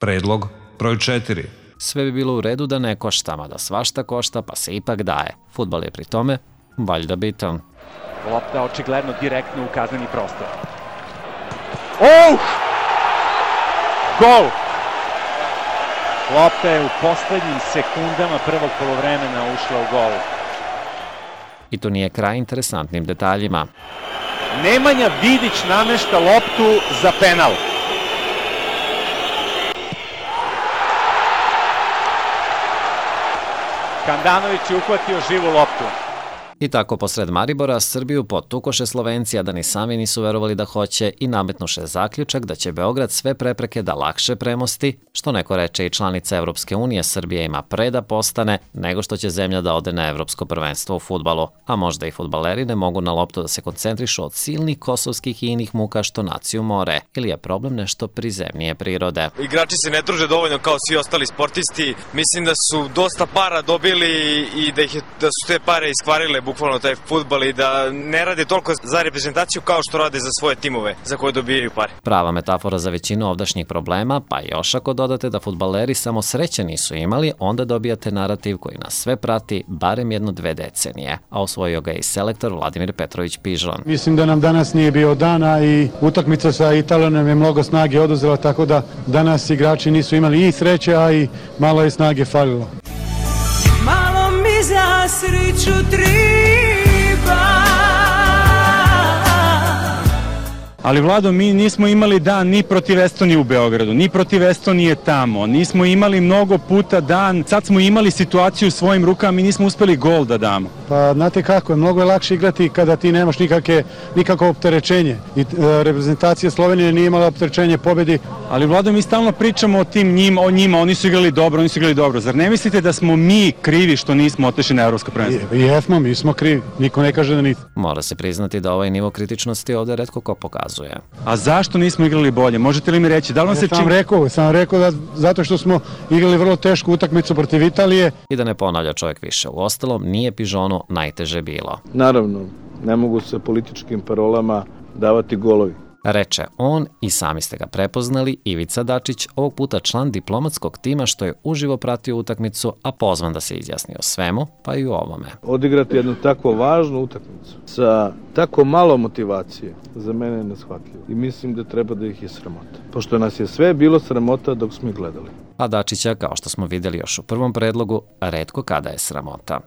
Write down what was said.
Predlog broj 4. Sve bi bilo u redu da ne košta, mada svašta košta, pa se ipak daje. Fudbal je pri tome valjda bitan. Lopta očigledno direktno u kazneni prostor. Gol! Lopta je u poslednjim sekundama prvog polovremena ušla u gol. I to nije kraj interesantnim detaljima. Nemanja Vidić namešta loptu za penal. Handanović je uhvatio živu loptu. I tako posred Maribora Srbiju potukoše Slovenci, a da ni sami nisu verovali da hoće i nametnuše zaključak da će Beograd sve prepreke da lakše premosti, što neko reče i članica Evropske unije, Srbija ima pre da postane nego što će zemlja da ode na evropsko prvenstvo u fudbalu, a možda i fudbaleri ne mogu na loptu da se koncentrišu od silnih kosovskih i inih muka što naciju more, ili je problem nešto prizemnije prirode. Igrači se ne truže dovoljno kao svi ostali sportisti, mislim da su dosta para dobili i da su te pare iskvarile bukvalno taj fudbal i da ne rade toliko za reprezentaciju kao što rade za svoje timove za koje dobijaju pare. Prava metafora za većinu ovdašnjih problema, pa još ako dodate da fudbaleri samo sreće nisu imali, onda dobijate narativ koji nas sve prati barem 1-2 decenije, a osvojio ga i selektor Vladimir Petrović Pižon. Mislim da nam danas nije bio dana i utakmica sa Italijom nam je mnogo snage oduzela, tako da danas igrači nisu imali i sreće, a i malo je snage falilo. Malo mi za sreću treba. Ali Vlado, mi nismo imali dan ni protiv Estonije u Beogradu, ni protiv Estonije tamo, nismo imali mnogo puta dan, sad smo imali situaciju u svojim rukama, mi nismo uspeli gol da damo. Pa znate kako, mnogo je lakše igrati kada ti nemaš nikakvo opterećenje i reprezentacija Slovenije nije imala opterećenje pobedi. Ali Vlado, mi stalno pričamo o njima, oni su igrali dobro, zar ne mislite da smo mi krivi što nismo otišli na evropsko prvenstvo? Jesmo, mi smo krivi, niko ne kaže da nismo. Mora se priznati da ovaj nivo kritičnosti ovde retko ko pokazuje. A zašto nismo igrali bolje? Možete li mi reći? Da li vam se sam rekao da zato što smo igrali vrlo tešku utakmicu protiv Italije. I da ne ponavlja čovjek više. Uostalom, nije Pižonu najteže bilo. Naravno, ne mogu se političkim parolama davati golovi. Reče on, i sami ste ga prepoznali, Ivica Dačić, ovog puta član diplomatskog tima što je uživo pratio utakmicu, a pozvan da se izjasni o svemu, pa i u ovome. Odigrati jednu tako važnu utakmicu sa tako malo motivacije, za mene je neshvatljivo. I mislim da treba da ih je sramota. Pošto nas je sve bilo sramota dok smo ih gledali. A Dačića, kao što smo videli još u prvom predlogu, retko kada je sramota.